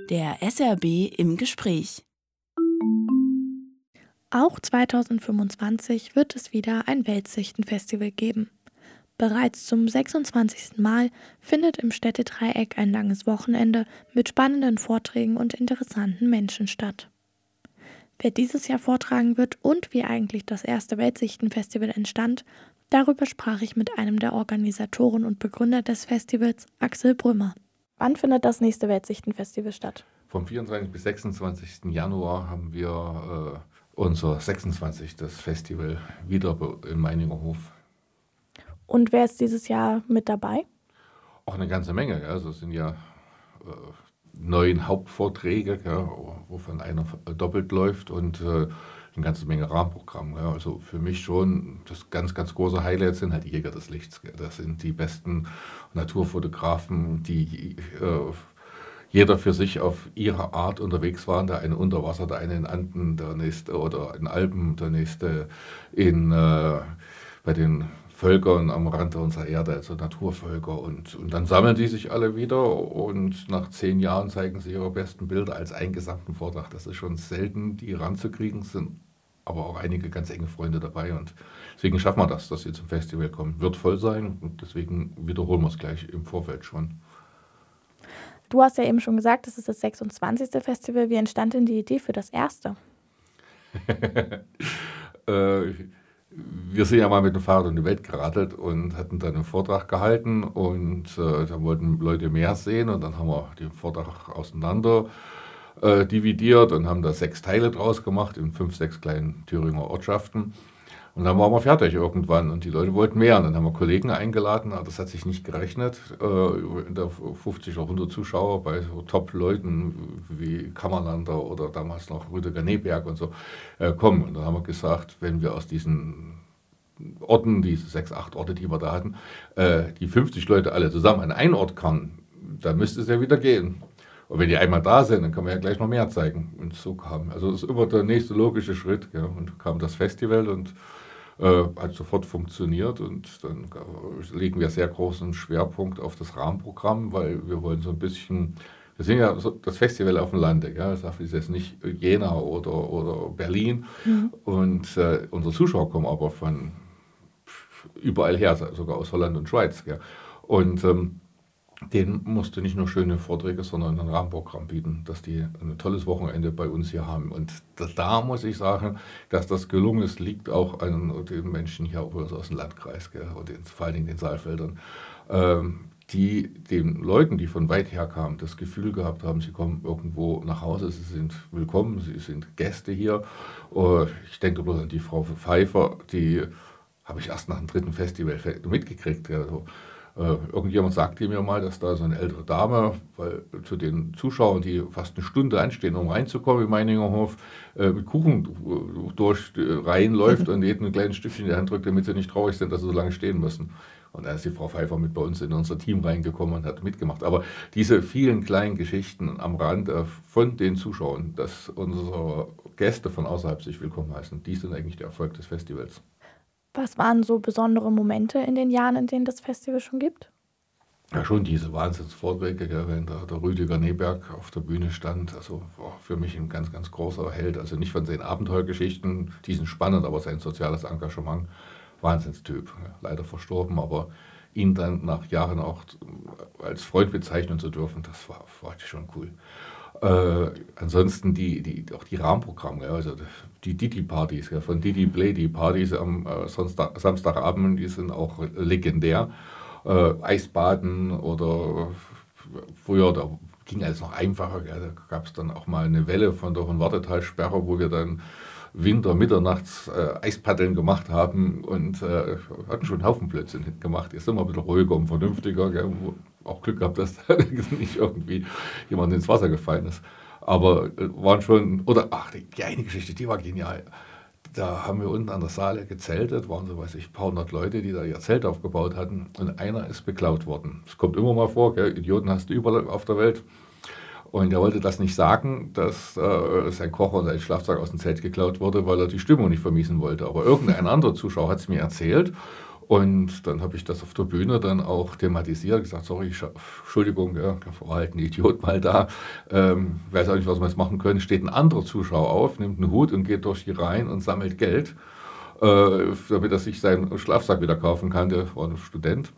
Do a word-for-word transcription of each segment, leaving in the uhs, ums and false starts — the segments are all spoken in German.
Der S R B im Gespräch. Auch zweitausendfünfundzwanzig wird es wieder ein Weltsichten-Festival geben. Bereits zum sechsundzwanzigsten Mal findet im Städtedreieck ein langes Wochenende mit spannenden Vorträgen und interessanten Menschen statt. Wer dieses Jahr vortragen wird und wie eigentlich das erste Weltsichten-Festival entstand, darüber sprach ich mit einem der Organisatoren und Begründer des Festivals, Axel Brümmer. Wann findet das nächste Weltsichten-Festival statt? Vom vierundzwanzigsten bis sechsundzwanzigsten Januar haben wir äh, unser sechsundzwanzigsten Festival wieder in Meiningerhof. Und wer ist dieses Jahr mit dabei? Auch eine ganze Menge. Ja. Also es sind ja äh, neun Hauptvorträge, ja, wovon einer doppelt läuft und äh, eine ganze Menge Rahmenprogramm. Ja. Also für mich schon das ganz, ganz große Highlight sind halt die Jäger des Lichts. Ja. Das sind die besten Naturfotografen, die äh, jeder für sich auf ihre Art unterwegs waren. Der eine unter Wasser, der eine in Anden, der nächste oder in Alpen, der nächste in, äh, bei den Völkern am Rand unserer Erde, also Naturvölker. Und, und dann sammeln die sich alle wieder und nach zehn Jahren zeigen sie ihre besten Bilder als eingesamten Vortrag. Das ist schon selten, die ranzukriegen, sind aber auch einige ganz enge Freunde dabei. Und deswegen schaffen wir das, dass sie zum Festival kommen. Wird voll sein und deswegen wiederholen wir es gleich im Vorfeld schon. Du hast ja eben schon gesagt, das ist das sechsundzwanzigste Festival. Wie entstand denn die Idee für das erste? äh, wir sind ja mal mit dem Fahrrad um die Welt geradelt und hatten dann einen Vortrag gehalten und äh, dann wollten Leute mehr sehen und dann haben wir den Vortrag auseinander äh, dividiert und haben da sechs Teile draus gemacht in fünf, sechs kleinen Thüringer Ortschaften. Und dann waren wir fertig irgendwann und die Leute wollten mehr. Und dann haben wir Kollegen eingeladen, aber das hat sich nicht gerechnet. In der fünfzig oder hundert Zuschauer bei so Top-Leuten wie Kammerlander oder damals noch Rüdiger Neberg und so kommen. Und dann haben wir gesagt, wenn wir aus diesen Orten, diese sechs, acht Orte, die wir da hatten, die fünfzig Leute alle zusammen an einen Ort kamen, dann müsste es ja wieder gehen. Und wenn die einmal da sind, dann kann man ja gleich noch mehr zeigen. Und so kam. Also das ist immer der nächste logische Schritt. Ja. Und kam das Festival und äh, hat sofort funktioniert. Und dann legen wir sehr großen Schwerpunkt auf das Rahmenprogramm, weil wir wollen so ein bisschen, wir sind ja so das Festival auf dem Lande. Ja. Das ist jetzt nicht Jena oder, oder Berlin. Mhm. Und äh, unsere Zuschauer kommen aber von überall her, sogar aus Holland und Schweiz. Ja. Und ähm, denen musst du nicht nur schöne Vorträge, sondern ein Rahmenprogramm bieten, dass die ein tolles Wochenende bei uns hier haben. Und da, da muss ich sagen, dass das gelungen ist, liegt auch an den Menschen hier aus dem Landkreis, gell, und den, vor allen Dingen den Saalfeldern, ähm, die den Leuten, die von weit her kamen, das Gefühl gehabt haben, sie kommen irgendwo nach Hause, sie sind willkommen, sie sind Gäste hier. Uh, ich denke bloß an die Frau Pfeiffer, die habe ich erst nach dem dritten Festival mitgekriegt. Ja, so. Uh, irgendjemand sagte mir mal, dass da so eine ältere Dame, weil zu den Zuschauern, die fast eine Stunde anstehen, um reinzukommen in Meiningerhof, äh, mit Kuchen durch äh, reinläuft und jedem ein kleines Stückchen in die Hand drückt, damit sie nicht traurig sind, dass sie so lange stehen müssen. Und dann ist die Frau Pfeiffer mit bei uns in unser Team reingekommen und hat mitgemacht. Aber diese vielen kleinen Geschichten am Rand äh, von den Zuschauern, dass unsere Gäste von außerhalb sich willkommen heißen, die sind eigentlich der Erfolg des Festivals. Was waren so besondere Momente in den Jahren, in denen das Festival schon gibt? Ja, schon diese Wahnsinnsvorträge, ja, wenn da der Rüdiger Neberg auf der Bühne stand. Also war für mich ein ganz, ganz großer Held. Also nicht von seinen Abenteuergeschichten, die sind spannend, aber sein soziales Engagement, Wahnsinnstyp. Ja, leider verstorben, aber ihn dann nach Jahren auch als Freund bezeichnen zu dürfen, das war, war schon cool. Äh, ansonsten die, die, auch die Rahmenprogramme, ja, also die Didi-Partys, ja, von Didi Play, die Partys am äh, Sonntag, Samstagabend, die sind auch legendär. Äh, Eisbaden oder früher, da ging alles noch einfacher, ja, da gab es dann auch mal eine Welle von der Hohenwartetalsperre, wo wir dann Winter, mitternachts äh, Eispaddeln gemacht haben und äh, hatten schon einen Haufen Blödsinn gemacht. Jetzt sind wir ein bisschen ruhiger und vernünftiger, gell, auch Glück gehabt, dass da nicht irgendwie jemand ins Wasser gefallen ist. Aber äh, waren schon, oder ach, die, die eine Geschichte, die war genial. Da haben wir unten an der Saale gezeltet, waren so, weiß ich, ein paar hundert Leute, die da ihr Zelt aufgebaut hatten und einer ist beklaut worden. Das kommt immer mal vor, gell? Idioten hast du überall auf der Welt. Und er wollte das nicht sagen, dass äh, sein Kocher und sein Schlafsack aus dem Zelt geklaut wurde, weil er die Stimmung nicht vermiesen wollte. Aber irgendein anderer Zuschauer hat es mir erzählt Und dann habe ich das auf der Bühne dann auch thematisiert, gesagt, sorry, ich, Entschuldigung, ja, war halt ein Idiot mal da, ähm, weiß auch nicht, was wir jetzt machen können. Steht ein anderer Zuschauer auf, nimmt einen Hut und geht durch die Reihen und sammelt Geld, äh, damit er sich seinen Schlafsack wieder kaufen kann, der war ein Student.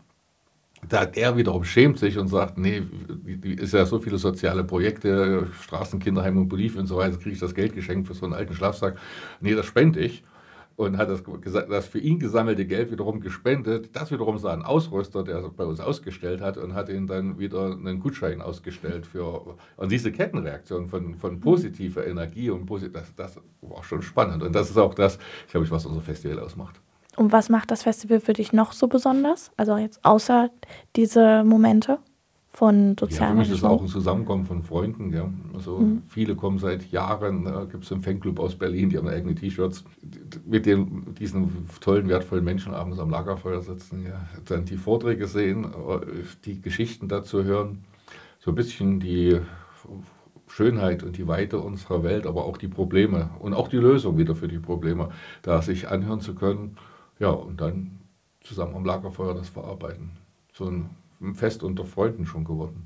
Da er wiederum schämt sich und sagt, nee, ist ja so viele soziale Projekte, Straßenkinderheim und Bolivien und so weiter, kriege ich das Geld geschenkt für so einen alten Schlafsack. Nee, das spende ich. Und hat das, das für ihn gesammelte Geld wiederum gespendet. Das wiederum sah ein Ausrüster, der bei uns ausgestellt hat und hat ihn dann wieder einen Gutschein ausgestellt für. Und diese Kettenreaktion von, von positiver Energie und posit das, das war schon spannend. Und das ist auch das, glaube ich, was unser Festival ausmacht. Und was macht das Festival für dich noch so besonders? Also jetzt außer diese Momente von sozialen Ja, für mich ist es auch ein Zusammenkommen von Freunden. Ja. Also mhm. Viele kommen seit Jahren, da gibt es einen Fanclub aus Berlin, die haben eigene T-Shirts, mit den, diesen tollen, wertvollen Menschen abends am Lagerfeuer sitzen, ja. Dann die Vorträge sehen, die Geschichten dazu hören, so ein bisschen die Schönheit und die Weite unserer Welt, aber auch die Probleme und auch die Lösung wieder für die Probleme, da sich anhören zu können. Ja, und dann zusammen am Lagerfeuer das verarbeiten. So ein Fest unter Freunden schon geworden.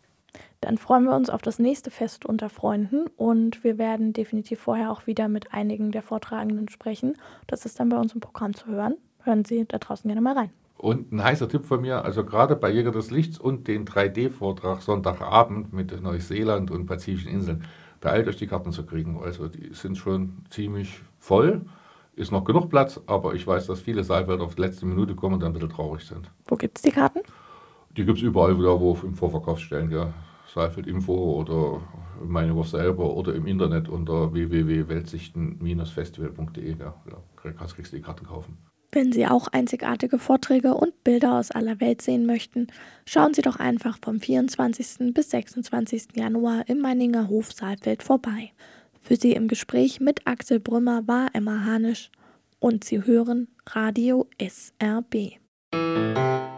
Dann freuen wir uns auf das nächste Fest unter Freunden und wir werden definitiv vorher auch wieder mit einigen der Vortragenden sprechen. Das ist dann bei uns im Programm zu hören. Hören Sie da draußen gerne mal rein. Und ein heißer Tipp von mir, also gerade bei Jäger des Lichts und den drei D-Vortrag Sonntagabend mit Neuseeland und Pazifischen Inseln, beeilt euch die Karten zu kriegen. Also die sind schon ziemlich voll. Ist noch genug Platz, aber ich weiß, dass viele Saalfelder auf die letzte Minute kommen und dann ein bisschen traurig sind. Wo gibt es die Karten? Die gibt es überall wieder, wo im Vorverkauf stellen, ja. Saalfeld Info oder meine Wurf selber oder im Internet unter w w w punkt weltsichten Bindestrich festival punkt de. Ja, da kannst du die Karte kaufen. Wenn Sie auch einzigartige Vorträge und Bilder aus aller Welt sehen möchten, schauen Sie doch einfach vom vierundzwanzigsten bis sechsundzwanzigsten Januar im Meininger Hof Saalfeld vorbei. Für Sie im Gespräch mit Axel Brümmer war Emma Hanisch und Sie hören Radio S R B.